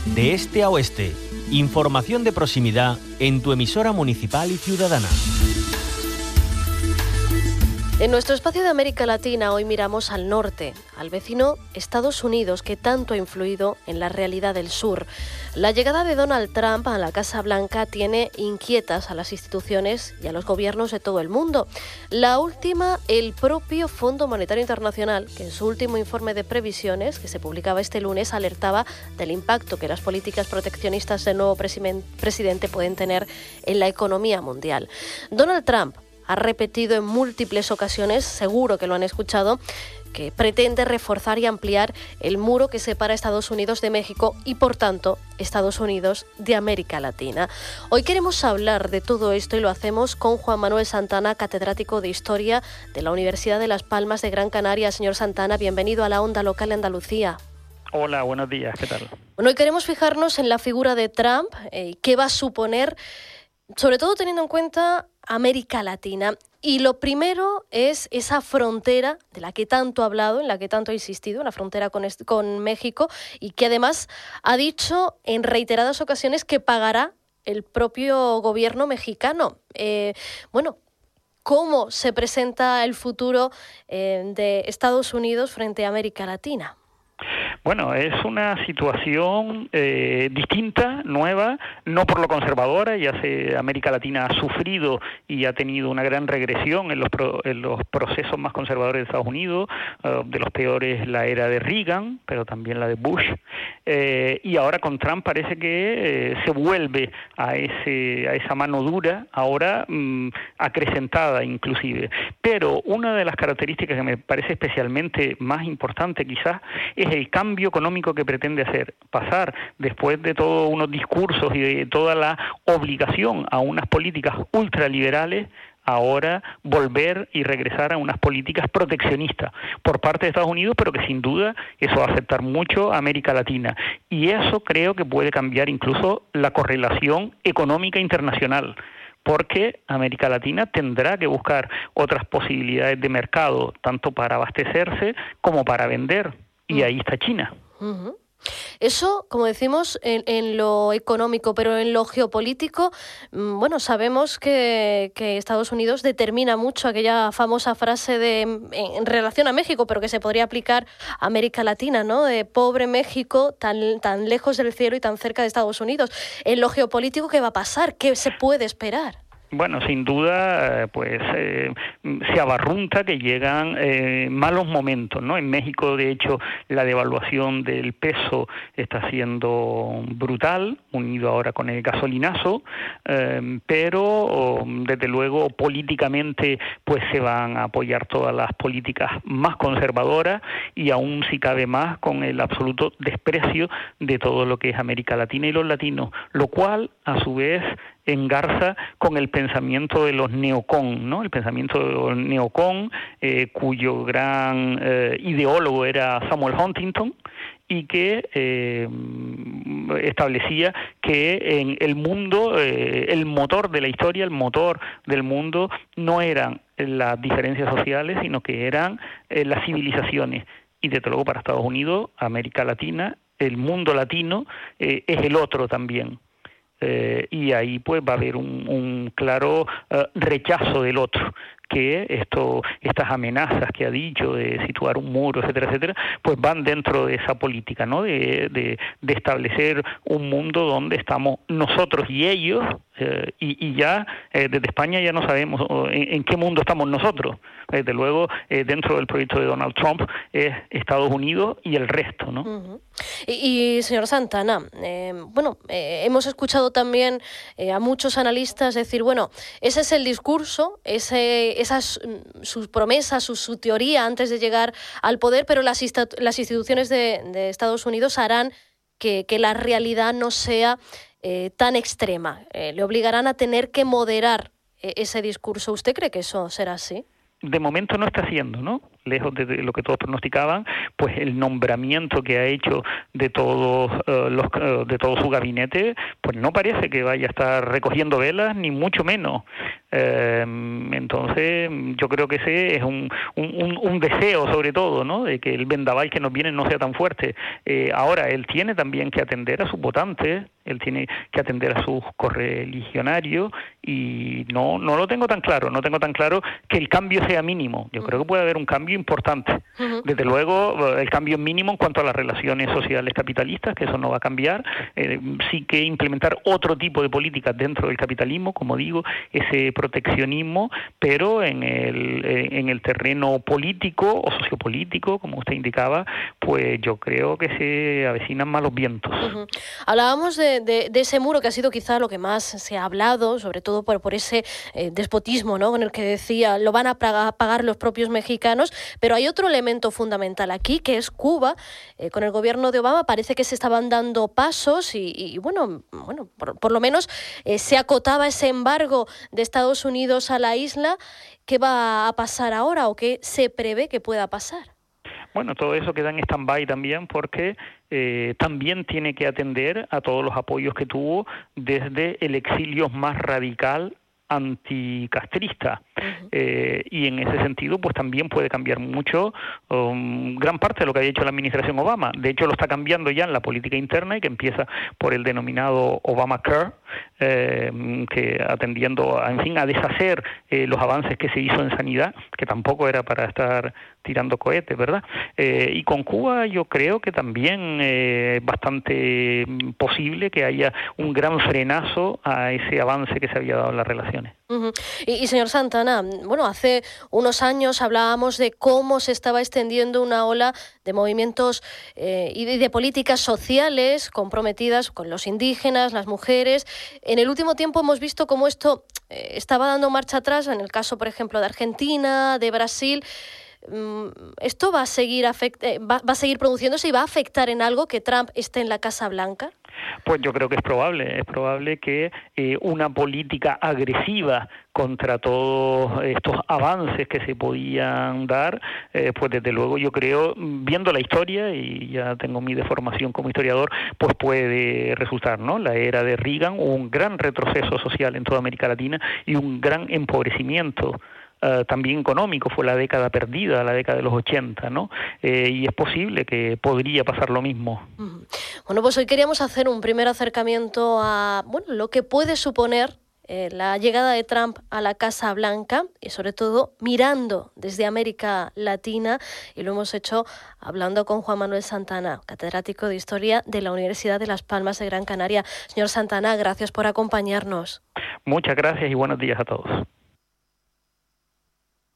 De este a oeste, información de proximidad en tu emisora municipal y ciudadana. En nuestro espacio de América Latina hoy miramos al norte, al vecino Estados Unidos, que tanto ha influido en la realidad del sur. La llegada de Donald Trump a la Casa Blanca tiene inquietas a las instituciones y a los gobiernos de todo el mundo. La última, el propio Fondo Monetario Internacional, que en su último informe de previsiones, que se publicaba este lunes, alertaba del impacto que las políticas proteccionistas del nuevo presidente pueden tener en la economía mundial. Donald Trump ha repetido en múltiples ocasiones, seguro que lo han escuchado, que pretende reforzar y ampliar el muro que separa Estados Unidos de México y, por tanto, Estados Unidos de América Latina. Hoy queremos hablar de todo esto y lo hacemos con Juan Manuel Santana, catedrático de Historia de la Universidad de Las Palmas de Gran Canaria. Señor Santana, bienvenido a la Onda Local de Andalucía. Hola, buenos días, ¿qué tal? Bueno, hoy queremos fijarnos en la figura de Trump, qué va a suponer, sobre todo teniendo en cuenta América Latina. Y lo primero es esa frontera de la que tanto ha hablado, en la que tanto ha insistido, la frontera con México, y que además ha dicho en reiteradas ocasiones que pagará el propio gobierno mexicano. ¿Cómo se presenta el futuro de Estados Unidos frente a América Latina? Bueno, es una situación distinta, nueva, no por lo conservadora. América Latina ha sufrido y ha tenido una gran regresión en los procesos más conservadores de Estados Unidos, de los peores la era de Reagan, pero también la de Bush, y ahora con Trump parece que se vuelve a esa mano dura, ahora acrecentada inclusive. Pero una de las características que me parece especialmente más importante quizás es el cambio económico que pretende hacer, pasar después de todos unos discursos y de toda la obligación a unas políticas ultraliberales, ahora volver y regresar a unas políticas proteccionistas por parte de Estados Unidos, pero que sin duda eso va a afectar mucho a América Latina. Y eso creo que puede cambiar incluso la correlación económica internacional, porque América Latina tendrá que buscar otras posibilidades de mercado, tanto para abastecerse como para vender. Y ahí está China. Uh-huh. Eso, como decimos, en lo económico, pero en lo geopolítico, sabemos que Estados Unidos determina mucho aquella famosa frase en relación a México, pero que se podría aplicar a América Latina, ¿no? De pobre México, tan lejos del cielo y tan cerca de Estados Unidos. En lo geopolítico, ¿qué va a pasar? ¿Qué se puede esperar? Bueno, sin duda, se abarrunta que llegan malos momentos, ¿no? En México, de hecho, la devaluación del peso está siendo brutal, unido ahora con el gasolinazo, pero desde luego políticamente pues se van a apoyar todas las políticas más conservadoras y aún si cabe más con el absoluto desprecio de todo lo que es América Latina y los latinos, lo cual a su vez engarza con el pensamiento de los neocon, ¿no? El pensamiento de los neocon, cuyo gran ideólogo era Samuel Huntington, y que establecía que en el mundo, el motor de la historia, el motor del mundo, no eran las diferencias sociales, sino que eran las civilizaciones. Y desde luego para Estados Unidos, América Latina, el mundo latino, es el otro también. Y ahí pues va a haber un claro rechazo del otro, que estas amenazas que ha dicho de situar un muro, etcétera, etcétera, pues van dentro de esa política, ¿no? De establecer un mundo donde estamos nosotros y ellos, y ya desde España ya no sabemos en qué mundo estamos nosotros. Desde luego, dentro del proyecto de Donald Trump es Estados Unidos y el resto, ¿no? Uh-huh. Y señor Santana, hemos escuchado también a muchos analistas decir, ese es el discurso, esas sus promesas, su teoría antes de llegar al poder, pero las instituciones de Estados Unidos harán que la realidad no sea tan extrema. Le obligarán a tener que moderar ese discurso. ¿Usted cree que eso será así? De momento no está haciendo, ¿no? lejos de lo que todos pronosticaban, pues el nombramiento que ha hecho de todos de todo su gabinete, pues no parece que vaya a estar recogiendo velas, ni mucho menos. Entonces, yo creo que ese es un deseo, sobre todo, ¿no?, de que el vendaval que nos viene no sea tan fuerte. Ahora, él tiene también que atender a sus votantes, él tiene que atender a sus correligionarios, y no lo tengo tan claro, que el cambio sea mínimo. Yo creo que puede haber un cambio importante. Desde luego, el cambio es mínimo en cuanto a las relaciones sociales capitalistas, que eso no va a cambiar. Sí que implementar otro tipo de políticas dentro del capitalismo, como digo, ese proteccionismo, pero en el terreno político o sociopolítico, como usted indicaba, pues yo creo que se avecinan malos vientos. Hablábamos de ese muro, que ha sido quizá lo que más se ha hablado, sobre todo por ese despotismo, ¿no?, con el que decía lo van a pagar los propios mexicanos, pero hay otro elemento fundamental aquí, que es Cuba. Con el gobierno de Obama parece que se estaban dando pasos y bueno, por lo menos se acotaba ese embargo de Estados Unidos a la isla. ¿Qué va a pasar ahora o qué se prevé que pueda pasar? Bueno, todo eso queda en stand-by también, porque también tiene que atender a todos los apoyos que tuvo desde el exilio más radical anticastrista. Y en ese sentido pues también puede cambiar mucho gran parte de lo que ha hecho la administración Obama. De hecho, lo está cambiando ya en la política interna, y que empieza por el denominado Obamacare, que atendiendo a deshacer los avances que se hizo en sanidad, que tampoco era para estar tirando cohetes, ¿verdad? Y con Cuba yo creo que también es bastante posible que haya un gran frenazo a ese avance que se había dado en las relaciones. Y señor Santana, bueno, hace unos años hablábamos de cómo se estaba extendiendo una ola de movimientos y de políticas sociales comprometidas con los indígenas, las mujeres. En el último tiempo hemos visto cómo esto estaba dando marcha atrás, en el caso, por ejemplo, de Argentina, de Brasil. ¿Esto va a seguir produciéndose y va a afectar en algo que Trump esté en la Casa Blanca? Pues yo creo que es probable que una política agresiva contra todos estos avances que se podían dar, pues desde luego yo creo, viendo la historia, y ya tengo mi deformación como historiador, pues puede resultar, ¿no? La era de Reagan, hubo un gran retroceso social en toda América Latina y un gran empobrecimiento también económico. Fue la década perdida, la década de los 80, ¿no? Y es posible que podría pasar lo mismo. Bueno, pues hoy queríamos hacer un primer acercamiento a lo que puede suponer la llegada de Trump a la Casa Blanca, y sobre todo mirando desde América Latina, y lo hemos hecho hablando con Juan Manuel Santana, catedrático de Historia de la Universidad de Las Palmas de Gran Canaria. Señor Santana, gracias por acompañarnos. Muchas gracias y buenos días a todos.